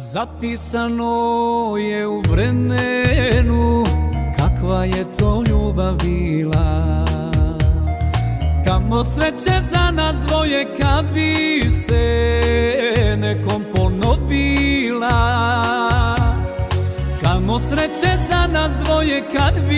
Zapisano je u vremenu kakva je to ljubav bila. Kamo sreće za nas dvoje kad bi se nekom ponovila. Kamo sreće za nas dvoje kad bi